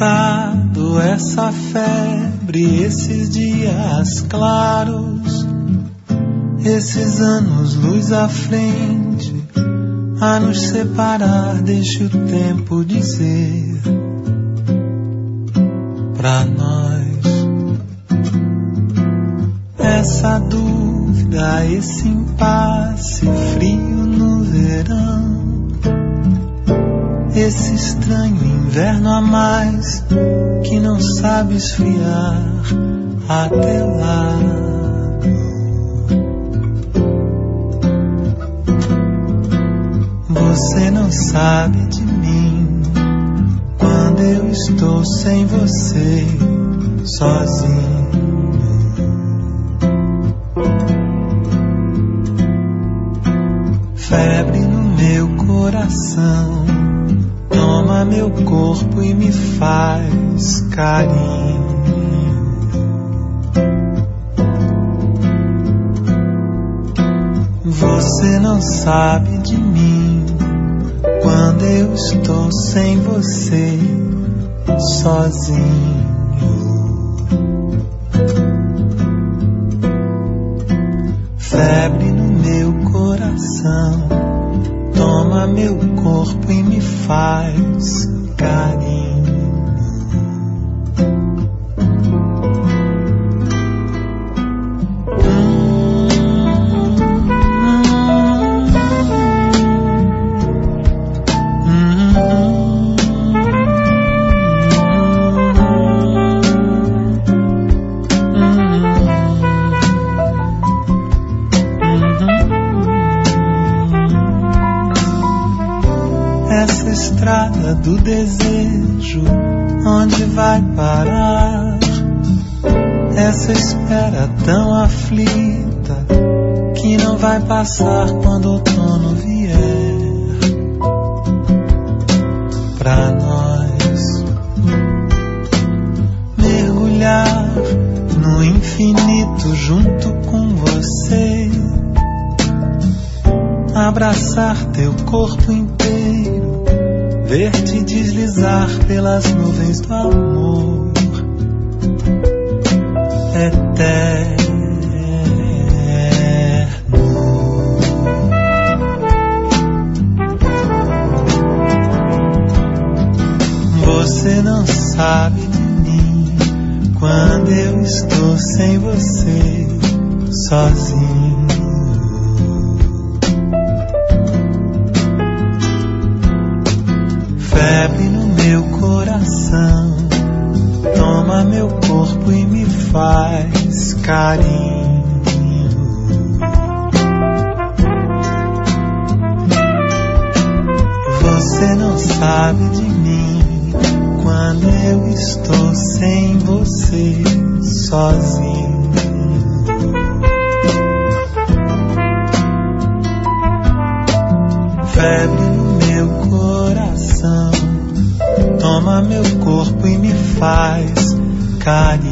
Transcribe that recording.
estado, essa febre, esses dias claros, esses anos luz à frente, a nos separar, deixe o tempo dizer pra nós. Essa dúvida, esse impasse, frio no verão, esse estranho inverno a mais que não sabe esfriar a teu lado. Você não sabe de mim quando eu estou sem você, sozinho. Febre no meu coração, toma meu corpo e me faz carinho. Você não sabe de mim quando eu estou sem você, sozinho. Febre no meu coração, toma meu corpo e me faz carinho. Essa estrada do desejo, onde vai parar? Essa espera tão aflita, que não vai passar quando o outono vier. Pra nós mergulhar no infinito junto com você, abraçar teu corpo inteiro, ver-te deslizar pelas nuvens do amor eterno. Você não sabe de mim quando eu estou sem você, sozinho. Febre no meu coração, toma meu corpo e me faz carinho. Você não sabe de mim quando eu estou sem você, sozinho. Febre no meu coração, toma meu corpo e me faz carinho.